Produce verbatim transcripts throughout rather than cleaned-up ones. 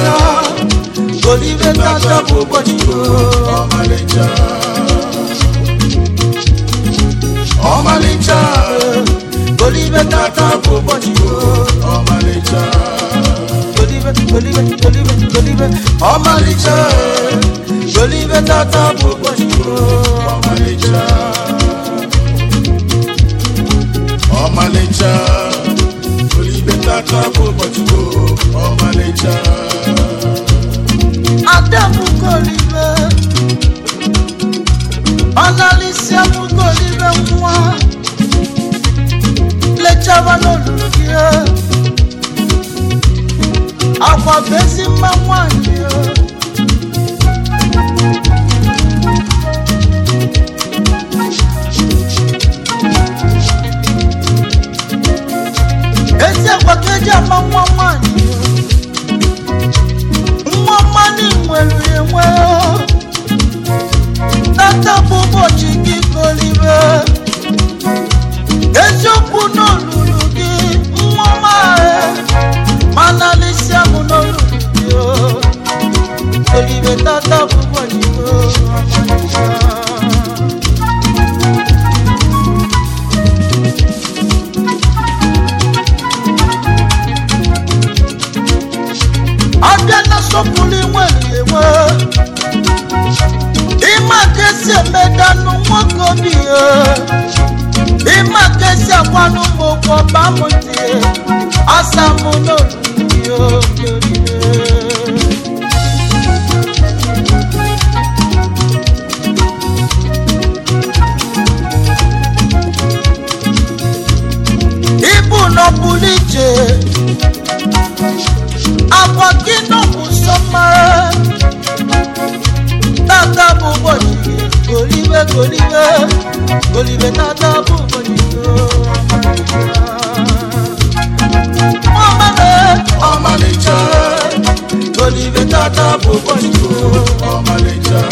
Omalicha, Olive Tata Bobochiko, Omalicha, Omalicha, Olive Tata Bobochiko, Omalicha, Olive, Olive, Olive, Olive, Omalicha, Olive Tata Bobochiko, Omalicha, Omalicha, Olive Tata Bobochiko, Omalicha. Adamu Olive, Analisia Olive moi, le chavano lugia, Aqua besi mamwanyo. Ese wakeja mamwanyo, mamani mwelwe mweo, Tata Bobochiki Olive, ese puno lulugi, mama Manalisia muno lulugio, Olive Tata Bobochiko, Agana sopuli mweliwe, Ima kese medanu mwakobiye, Ima kese akwanu mokwa bamonte, Asamu no lulugio Olive. Ibu no puliche, Akwa kino musoma, Tata Bobochiko, Olive, Olive, Olive Tata Bobochiko, Omale, Omalicha, Olive Tata Bobochiko, Omalicha,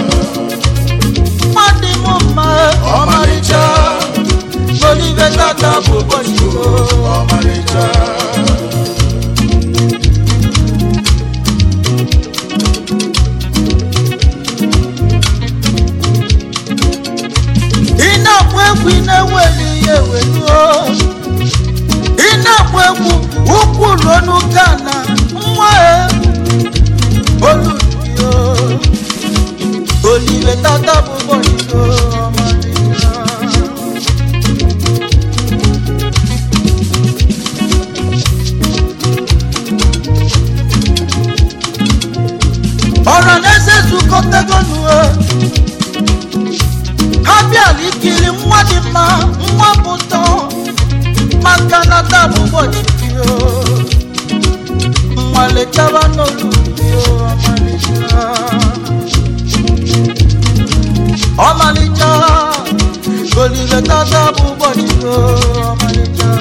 Madi Muma, Omalicha, Olive Tata Bobochiko, Omalicha. Ina mweku ina weli ye welu, Ina mweku ukulonu kana mwe Olugio, Olive Tata Bobochiko, Omalicha. Ọ̀rọ̀ lẹ́sẹ̀ tukọ̀ tẹ́gọ̀nù Habiali kili mwadi ma mwabuto Makanata Bobochiko, Mwale chavano lulio Omalicha, Omalicha, Olive Tata Bobochiko, Omalicha,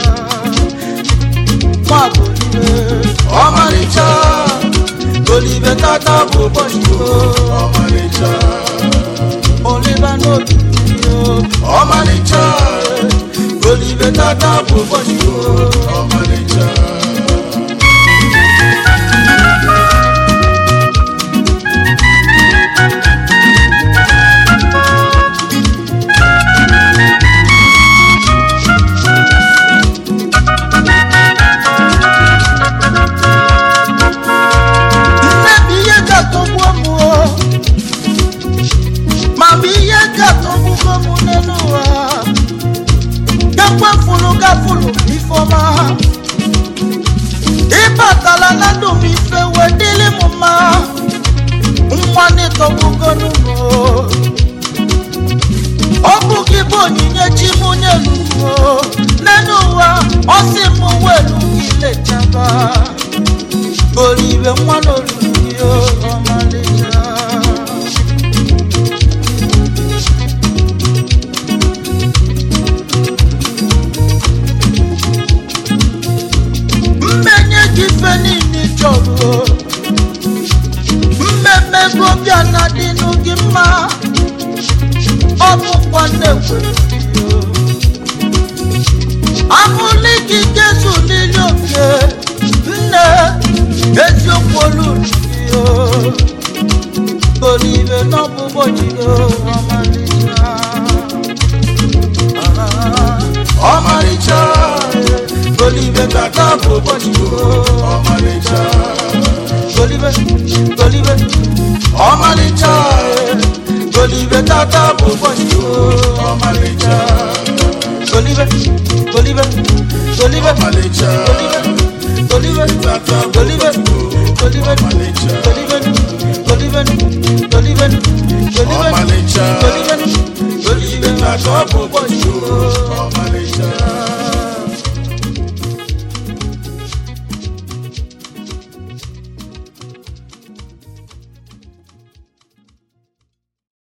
Mwabolive, Omalicha, Olive Tata Bobochiko, Omalicha, Olive no lulio Omalicha, Olive Tata Bobochiko, Omalicha. Nebiye gato bomo, Mabiye gato bugomu nenuwa, Gakwa fulu gafulu ifoma, Ibatala nadu mifewe dili muma, Mwani to bugonu mo, Obugi bonyi nye chimu nye lumo, Nenuwa osimu welu ile chaba, Olive mwano lulio Omalicha. Mmenye kifeni ni jogo, Mmeme gobya na dinu gima, Obu kwa newe lulio, Amuliki kesu lilioke, Nne eziokwu olu yo Golibe no bubo jigo Omalicha Omalicha Golibe tata bubo jigo Omalicha Golibe Golibe Omalicha Golibe tata bubo jigo Omalicha Golibe Golibe Golibe Omalicha Golibe Tata Golibe Golibe Omalicha Golibe Golibe Golibe Golibe Omalicha Golibe Golibe Tata bubo jigo Omalicha